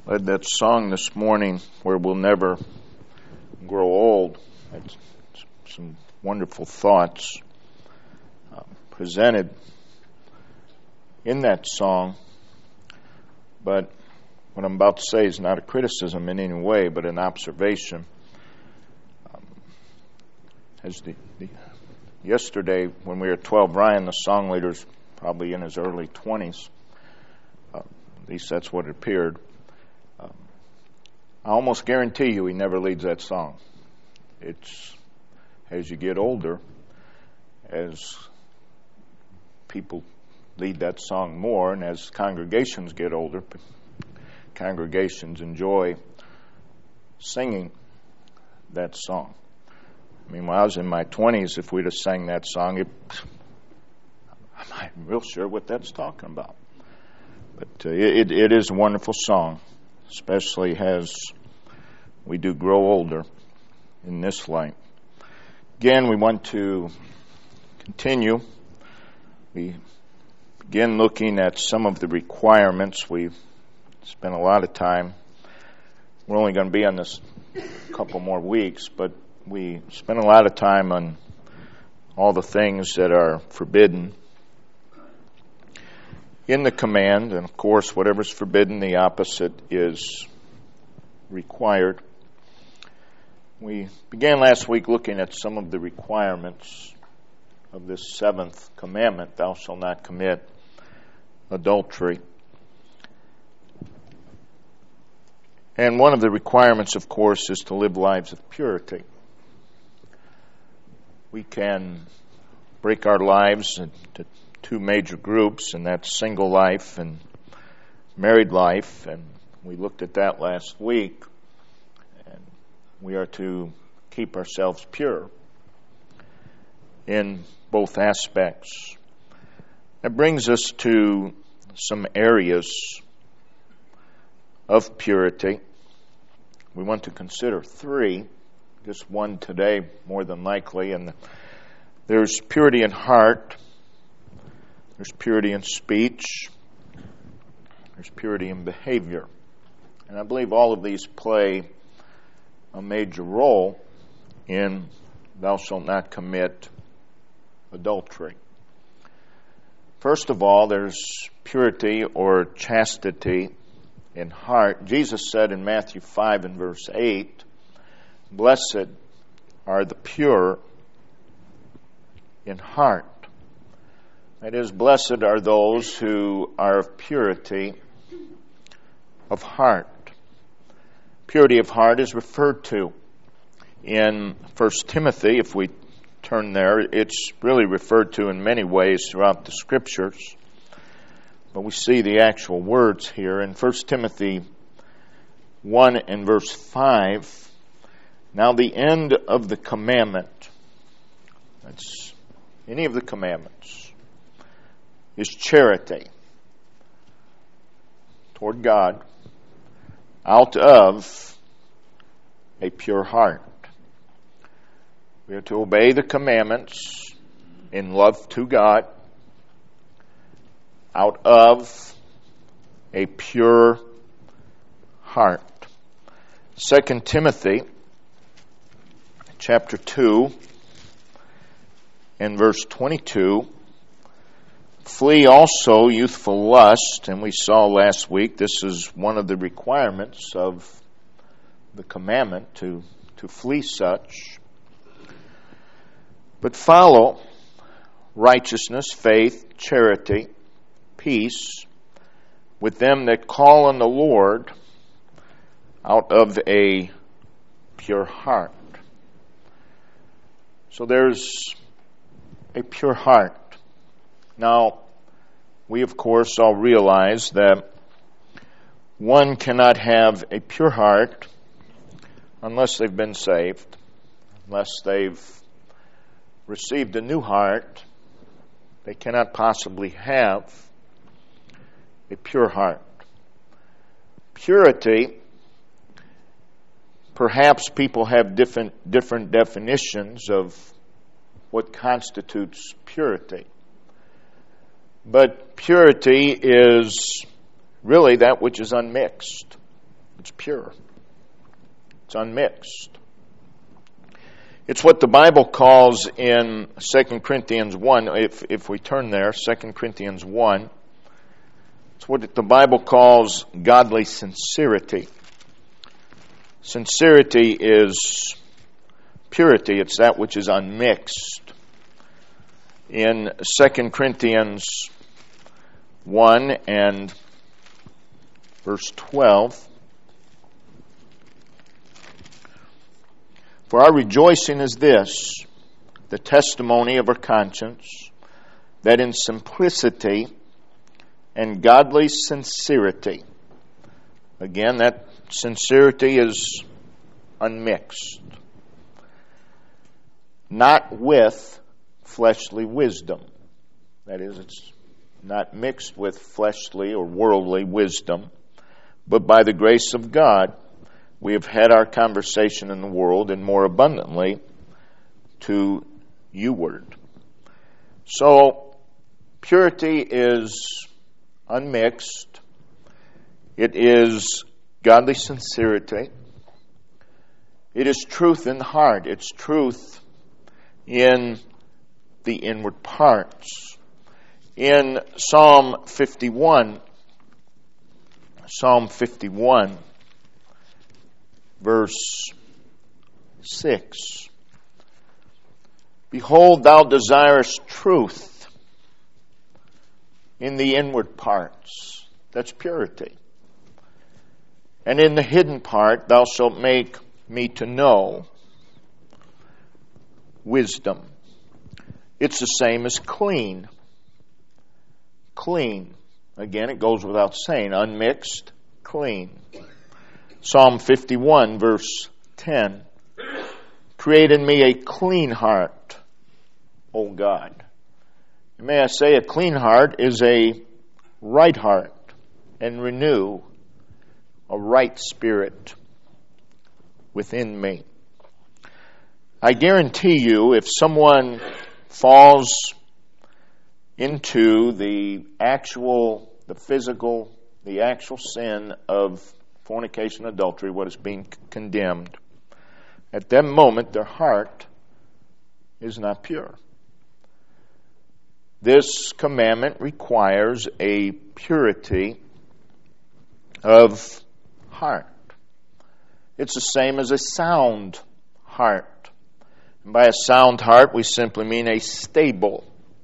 Led that song this morning, Where We'll Never Grow Old. Had some wonderful thoughts presented in that song. But what I'm about to say is not a criticism in any way, but an observation. Yesterday, when we were at 12, Ryan, the song leader's probably in his early 20s. At least that's what it appeared. I almost guarantee you he never leads that song. It's as you get older, as people lead that song more, and as congregations get older, congregations enjoy singing that song. I mean, when I was in my 20s, if we'd have sang that song, I'm not real sure what that's talking about. But it is a wonderful song, especially as we do grow older in this life. Again, we want to continue. We begin looking at some of the requirements. We've spent a lot of time. We're only going to be on this a couple more weeks, but we spent a lot of time on all the things that are forbidden in the command. And of course, whatever's forbidden, the opposite is required. We began last week looking at some of the requirements of this seventh commandment, thou shalt not commit adultery. And one of the requirements, of course, is to live lives of purity. We can break our lives into two major groups, and that's single life and married life, and we looked at that last week. And we are to keep ourselves pure in both aspects. That brings us to some areas of purity. We want to consider three, just one today more than likely, and there's purity in heart, there's purity in speech, there's purity in behavior. And I believe all of these play a major role in thou shalt not commit adultery. First of all, there's purity or chastity in heart. Jesus said in Matthew 5 and verse 8, blessed are the pure in heart. That is, blessed are those who are of purity of heart. Purity of heart is referred to in 1 Timothy. If we turn there, it's really referred to in many ways throughout the Scriptures. But we see the actual words here in 1 Timothy 1 and verse 5. Now the end of the commandment, that's any of the commandments, is charity toward God out of a pure heart. We are to obey the commandments in love to God out of a pure heart. 2 Timothy chapter 2 and verse 22, flee also youthful lust. And we saw last week this is one of the requirements of the commandment to flee such. But follow righteousness, faith, charity, peace with them that call on the Lord out of a pure heart. So there's a pure heart. Now, we of course all realize that one cannot have a pure heart unless they've been saved, unless they've received a new heart. They cannot possibly have a pure heart. Purity, perhaps people have different definitions of what constitutes purity. But purity is really that which is unmixed. It's pure. It's unmixed. It's what the Bible calls in 2 Corinthians 1, if we turn there, 2 Corinthians 1, it's what the Bible calls godly sincerity. Sincerity is purity. It's that which is unmixed. In 2 Corinthians 1 and verse 12, for our rejoicing is this, the testimony of our conscience, that in simplicity and godly sincerity, again, that sincerity is unmixed, not with fleshly wisdom. That is, it's not mixed with fleshly or worldly wisdom, but by the grace of God, we have had our conversation in the world, and more abundantly to you-ward. So, purity is unmixed. It is godly sincerity. It is truth in the heart. It's truth in the inward parts. In Psalm 51, verse 6, behold, thou desirest truth in the inward parts. That's purity. And in the hidden part, thou shalt make me to know wisdom. It's the same as clean. Clean. Again, it goes without saying. Unmixed, clean. Psalm 51, verse 10. Create in me a clean heart, O God. And may I say, a clean heart is a right heart, and renew a right spirit within me. I guarantee you, if someone falls into the actual sin of fornication, adultery, what is being condemned, at that moment their heart is not pure. This commandment requires a purity of heart. It's the same as a sound heart. And by a sound heart, we simply mean a stable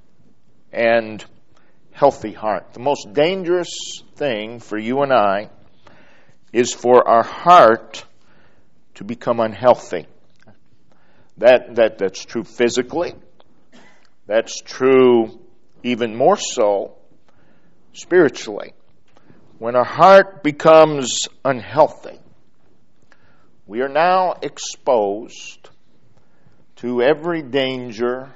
and healthy heart. The most dangerous thing for you and I is for our heart to become unhealthy. That's true physically. That's true even more so spiritually. When our heart becomes unhealthy, we are now exposed to every danger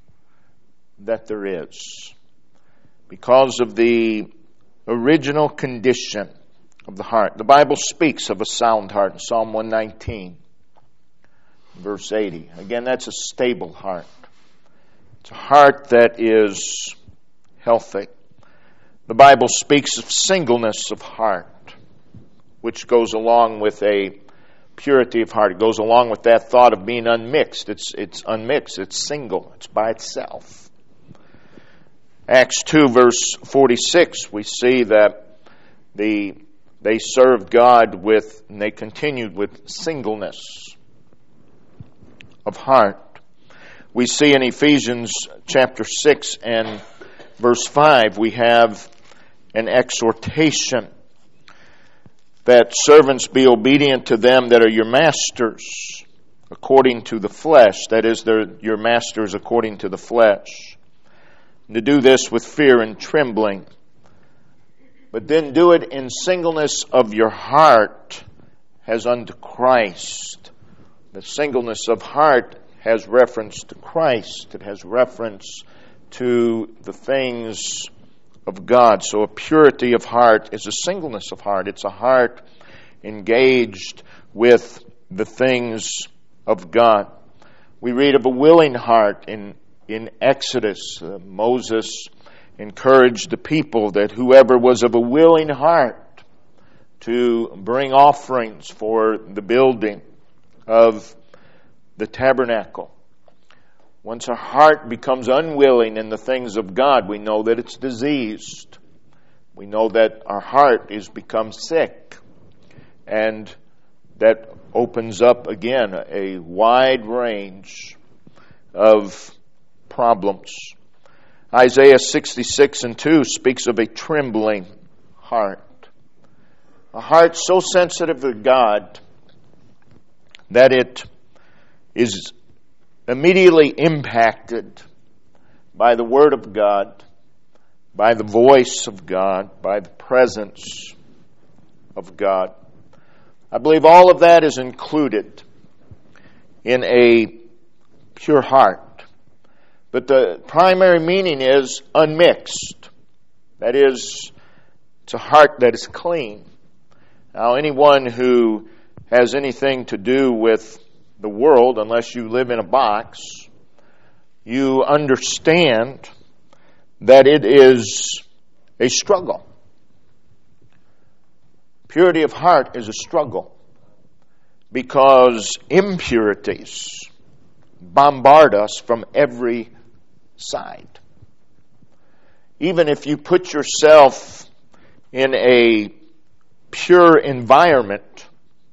that there is because of the original condition of the heart. The Bible speaks of a sound heart in Psalm 119, verse 80. Again, that's a stable heart. It's a heart that is healthy. The Bible speaks of singleness of heart, which goes along with a purity of heart. It goes along with that thought of being unmixed. It's unmixed. It's single. It's by itself. Acts 2, verse 46, we see that they served God and they continued with singleness of heart. We see in Ephesians chapter 6 and verse 5, we have an exhortation that servants be obedient to them that are your masters according to the flesh. That is, they're your masters according to the flesh. And to do this with fear and trembling. But then do it in singleness of your heart as unto Christ. The singleness of heart has reference to Christ. It has reference to the things of God. So a purity of heart is a singleness of heart. It's a heart engaged with the things of God. We read of a willing heart in Exodus. Moses encouraged the people that whoever was of a willing heart, to bring offerings for the building of the tabernacle. Once our heart becomes unwilling in the things of God, we know that it's diseased. We know that our heart has become sick. And that opens up again a wide range of problems. Isaiah 66:2 speaks of a trembling heart. A heart so sensitive to God that it is immediately impacted by the Word of God, by the voice of God, by the presence of God. I believe all of that is included in a pure heart. But the primary meaning is unmixed. That is, it's a heart that is clean. Now, anyone who has anything to do with the world, unless you live in a box, you understand that it is a struggle. Purity of heart is a struggle because impurities bombard us from every side. Even if you put yourself in a pure environment,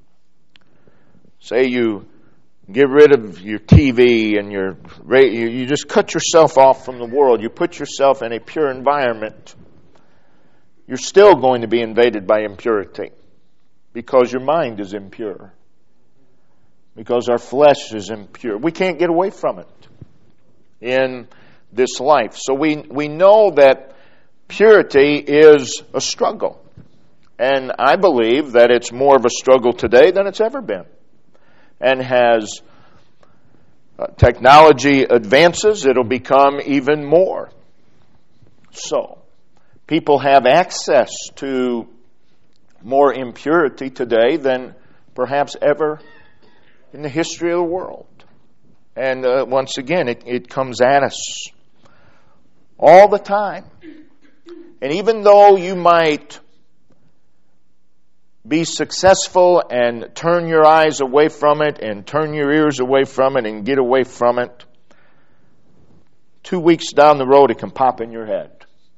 say you get rid of your TV and you just cut yourself off from the world, you put yourself in a pure environment, you're still going to be invaded by impurity because your mind is impure, because our flesh is impure. We can't get away from it in this life. So we know that purity is a struggle. And I believe that it's more of a struggle today than it's ever been. And as technology advances, it'll become even more so. People have access to more impurity today than perhaps ever in the history of the world. And once again, it comes at us all the time. And even though you might be successful and turn your eyes away from it and turn your ears away from it and get away from it, 2 weeks down the road it can pop in your head.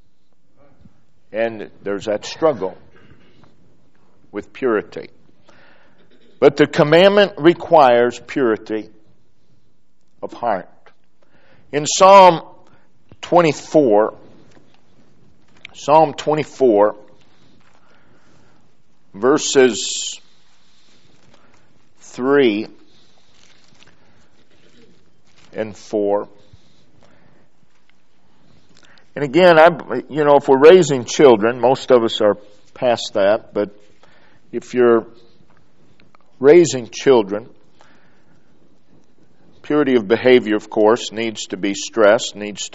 And there's that struggle with purity. But the commandment requires purity of heart. In Psalm 24, verses 3 and 4. And again, if we're raising children, most of us are past that, but if you're raising children, purity of behavior, of course, needs to be stressed,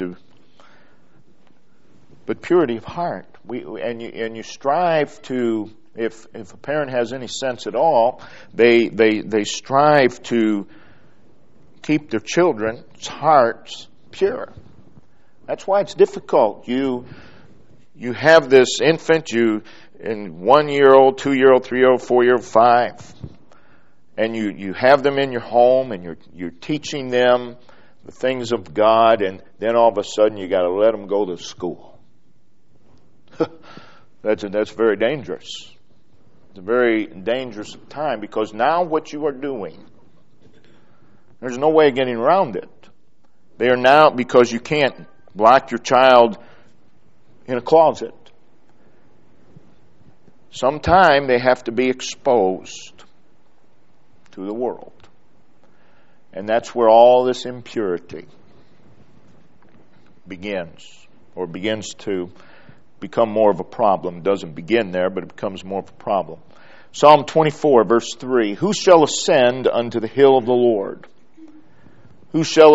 but purity of heart. You strive to, if a parent has any sense at all, they strive to keep their children's hearts pure. That's why it's difficult. You have this infant, in 1-year-old, 2-year-old, 3-year-old, 4-year-old, 5, and you have them in your home, and you're teaching them the things of God, and then all of a sudden you got to let them go to school. That's very dangerous. It's a very dangerous time, because now what you are doing, there's no way of getting around it. They are now, because you can't lock your child in a closet. Sometime they have to be exposed to the world. And that's where all this impurity begins to become more of a problem. It doesn't begin there, but it becomes more of a problem. Psalm 24, verse 3, who shall ascend unto the hill of the Lord? Who shall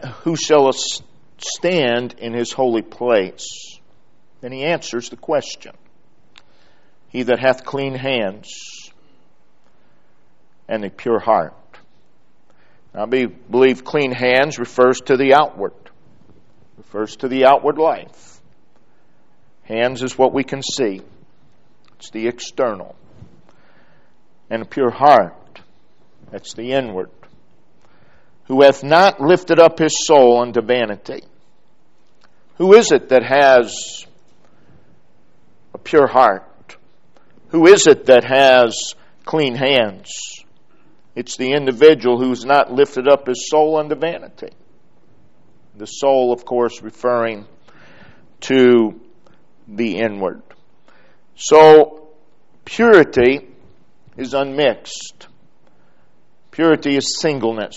stand in his holy place? Then he answers the question. He that hath clean hands and a pure heart. Now, I believe clean hands refers to the outward. Refers to the outward life. Hands is what we can see. It's the external. and a pure heart. That's the inward. Who hath not lifted up his soul unto vanity. Who is it that has a pure heart? Who is it that has clean hands? It's the individual who's not lifted up his soul unto vanity. The soul, of course, referring to the inward. So, purity is unmixed. Purity is singleness.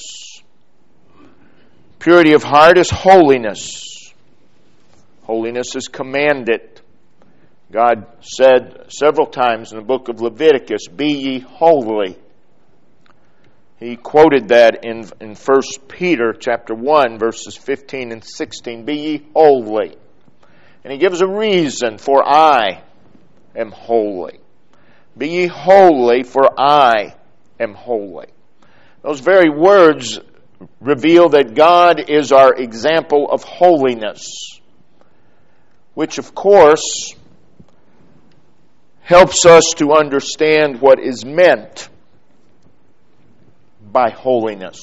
Purity of heart is holiness. Holiness is commanded. God said several times in the book of Leviticus, "Be ye holy." He quoted that in 1 Peter chapter 1, verses 15 and 16. "Be ye holy." And he gives a reason, "For I am holy." Be ye holy, for I am holy. Those very words reveal that God is our example of holiness, which of course helps us to understand what is meant by holiness.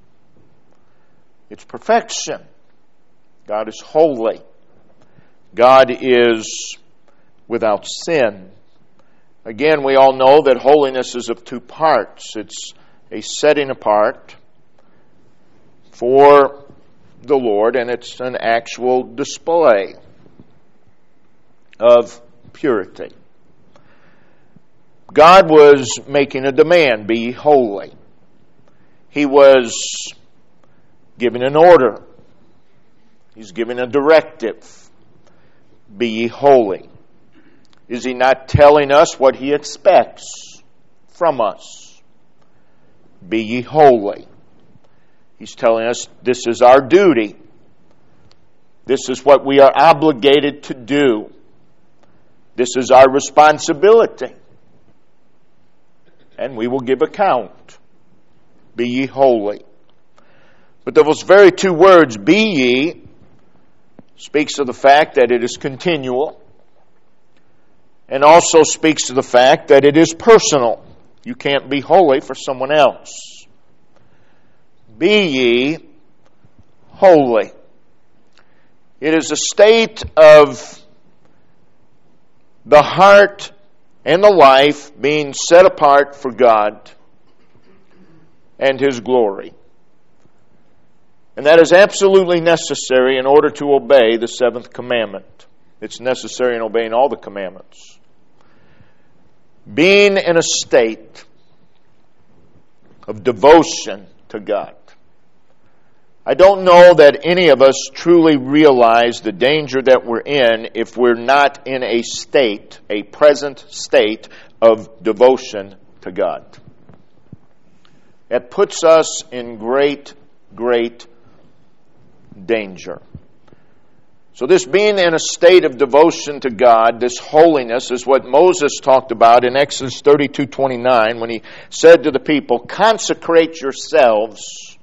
It's perfection. God is holy. God is without sin. Again, we all know that holiness is of two parts. It's a setting apart for the Lord, and it's an actual display of purity. God was making a demand, "Be ye holy." He was giving an order. He's giving a directive, "Be ye holy." Is he not telling us what he expects from us? Be ye holy. He's telling us this is our duty. This is what we are obligated to do. This is our responsibility. And we will give account. Be ye holy. But those very two words, "be ye," speaks of the fact that it is continual, and also speaks to the fact that it is personal. You can't be holy for someone else. Be ye holy. It is a state of the heart and the life being set apart for God and His glory. And that is absolutely necessary in order to obey the seventh commandment. It's necessary in obeying all the commandments. Being in a state of devotion to God. I don't know that any of us truly realize the danger that we're in if we're not in a state, a present state of devotion to God. It puts us in great, great danger. So this being in a state of devotion to God, this holiness, is what Moses talked about in Exodus 32:29 when he said to the people, "Consecrate yourselves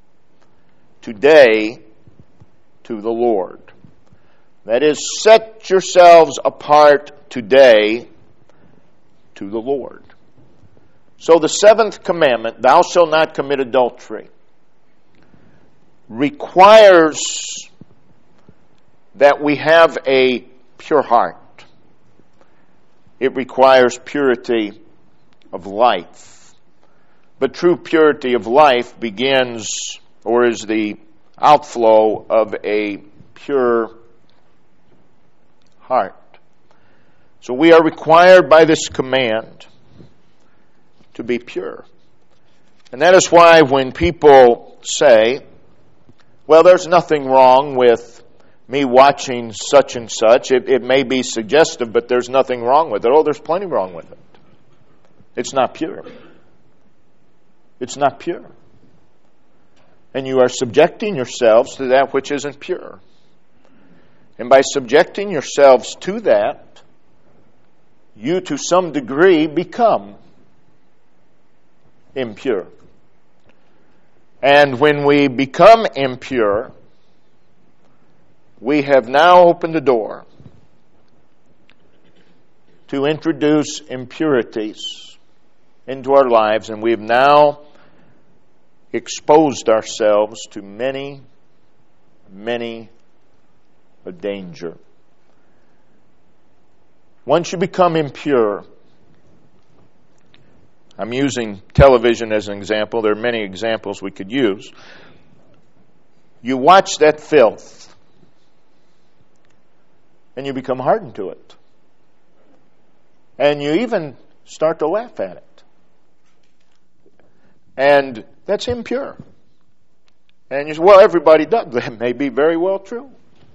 today to the Lord." That is, set yourselves apart today to the Lord. So the seventh commandment, "Thou shalt not commit adultery," requires that we have a pure heart. It requires purity of life. But true purity of life begins, or is the outflow of a pure heart. So we are required by this command to be pure. And that is why when people say, "Well, there's nothing wrong with me watching such and such. It may be suggestive, but there's nothing wrong with it." Oh, there's plenty wrong with it. It's not pure. It's not pure. And you are subjecting yourselves to that which isn't pure. And by subjecting yourselves to that, you to some degree become impure. And when we become impure, we have now opened the door to introduce impurities into our lives, and we've now exposed ourselves to many a danger. Once you become impure, I'm using television as an example. There are many examples we could use. You watch that filth, and you become hardened to it. And you even start to laugh at it. And that's impure. And you say, well, everybody does. That may be very well true.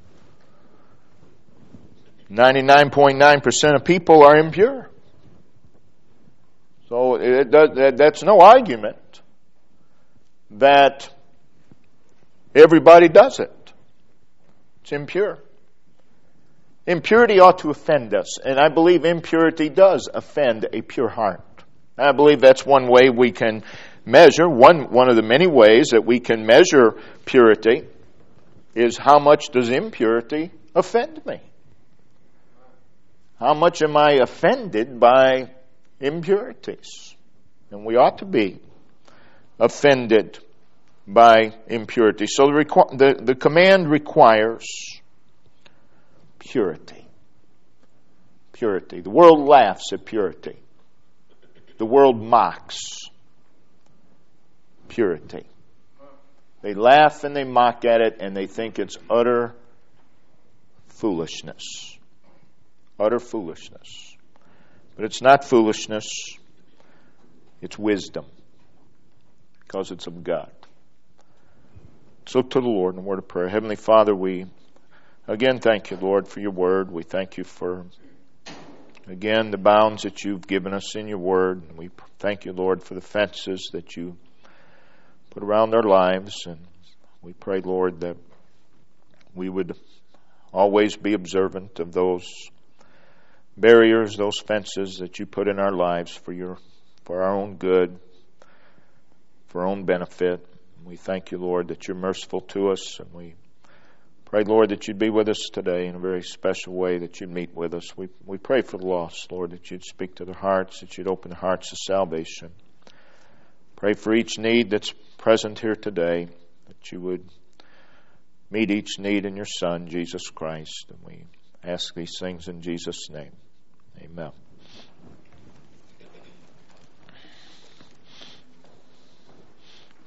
99.9% of people are impure. So that's no argument that everybody does it. It's impure. Impurity ought to offend us, and I believe impurity does offend a pure heart. I believe that's one way we can measure, one of the many ways that we can measure purity is how much does impurity offend me? How much am I offended by impurities? And we ought to be offended by impurity. So the command requires purity. Purity. The world laughs at purity. The world mocks purity. They laugh and they mock at it, and they think it's utter foolishness. Utter foolishness. But it's not foolishness. It's wisdom. Because it's of God. So to the Lord in a word of prayer. Heavenly Father, we again thank you, Lord, for your word. We thank you for, again, the bounds that you've given us in your word. We thank you, Lord, for the fences that you put around our lives. And we pray, Lord, that we would always be observant of those barriers, those fences that you put in our lives for our own good, for our own benefit. We thank you, Lord, that you're merciful to us, and we pray, Lord, that you'd be with us today in a very special way, that you'd meet with us. We pray for the lost, Lord, that you'd speak to their hearts, that you'd open their hearts to salvation. Pray for each need that's present here today, that you would meet each need in your Son, Jesus Christ. And we ask these things in Jesus' name. Amen.